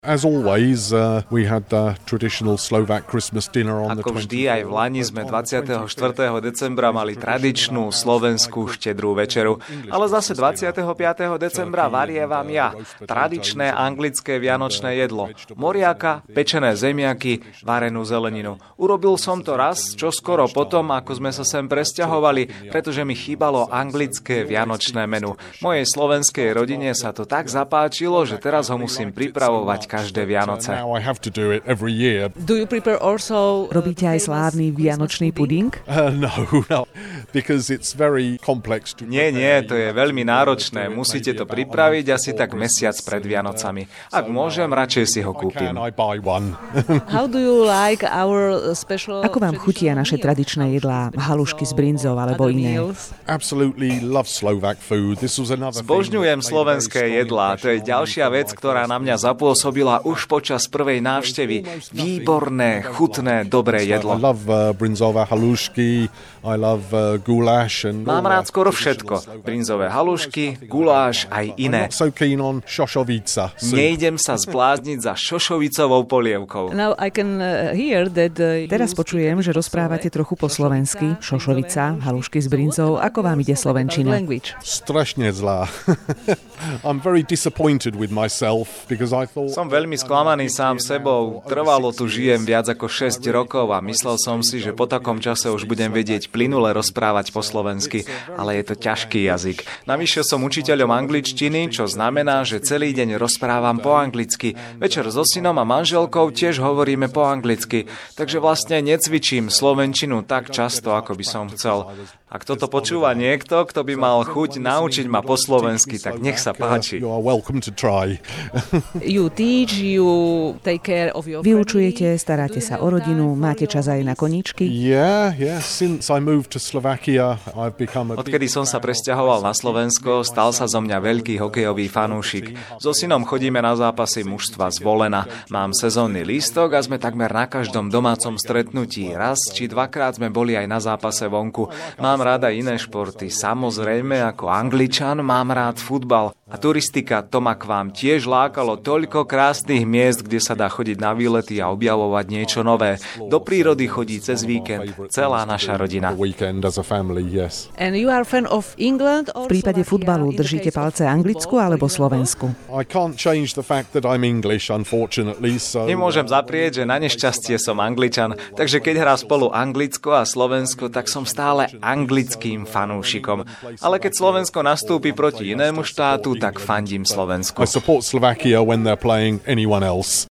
As always, we had the traditional Slovak Christmas dinner on the 24th. Ako vždy, aj v Lani sme 24. decembra mali tradičnú slovenskú štedrú večeru, ale zase 25. decembra varievam ja tradičné anglické vianočné jedlo. Moriaka, pečené zemiaky, varenú zeleninu. Urobil som to raz, čoskoro potom, ako sme sa sem presťahovali, pretože mi chýbalo anglické vianočné menu. Mojej slovenskej rodine sa to tak zapáčilo, že teraz ho musím pripravovať každé Vianoce. Do you prepare also Robíte aj slávny vianočný puding? No, because it's very complex to Nie, to je veľmi náročné. Musíte to pripraviť asi tak mesiac pred Vianocami. Ak môžem, radšej si ho kúpim. How do you like our special Ako vám chutia naše tradičné jedlá, halušky z brinzou alebo iné? Absolutely love Slovak food. This was another Zbožňujem slovenské jedlá. To je ďalšia vec, ktorá na mňa zapôsobila už počas prvej návštevy. Výborné, chutné, dobré jedlo. I love brinzové halušky, I love goulash and Mám rád skoro všetko. Brinzové halušky, guláš, aj iné. so keen on šošovica. Nejdem sa zblázniť za šošovicovou polievkou. Now I can hear that Teraz počujem, že rozprávate trochu po slovensky. Šošovica, halušky s brinzou. Ako vám ide slovenčina? language. Strašne zlá. I'm very disappointed with myself because I thought Som veľmi sklamaný sám sebou. Trvalo tu žijem viac ako 6 rokov a myslel som si, že po takom čase už budem vedieť plynule rozprávať po slovensky, ale je to ťažký jazyk. Navyše som učiteľom angličtiny, čo znamená, že celý deň rozprávam po anglicky. Večer so synom a manželkou tiež hovoríme po anglicky, takže vlastne necvičím slovenčinu tak často, ako by som chcel. Ak toto počúva niekto, kto by mal chuť naučiť ma po slovensky, tak nech sa páči. you are welcome to try. You teach, you take care of your Vyučujete, staráte sa o rodinu, máte čas aj na koníčky? Yeah. Since I moved to Slovakia, I've become a Odkedy som sa presťahoval na Slovensko, stal sa zo mňa veľký hokejový fanúšik. So synom chodíme na zápasy mužstva Zvolena. Mám sezónny lístok a sme takmer na každom domácom stretnutí. Raz či dvakrát sme boli aj na zápase vonku. Mám rád aj iné športy. Samozrejme, ako Angličan mám rád futbal. A turistika, to ma k vám tiež lákalo. Toľko krásnych miest, kde sa dá chodiť na výlety a objavovať niečo nové. Do prírody chodí cez víkend celá naša rodina. weekend as a family, yes. And you are fan of England or V prípade Slovakia? futbalu In the držíte case of palce Anglicku football, alebo for example? Slovensku? I can't change the fact that I'm English, unfortunately, so Nemôžem zaprieť, že na nešťastie som Angličan, takže keď hrá spolu Anglicko a Slovensko, tak som stále anglickým fanúšikom. Ale keď Slovensko nastúpi proti inému štátu, tak fandím Slovensku. I support Slovakia when they're playing anyone else.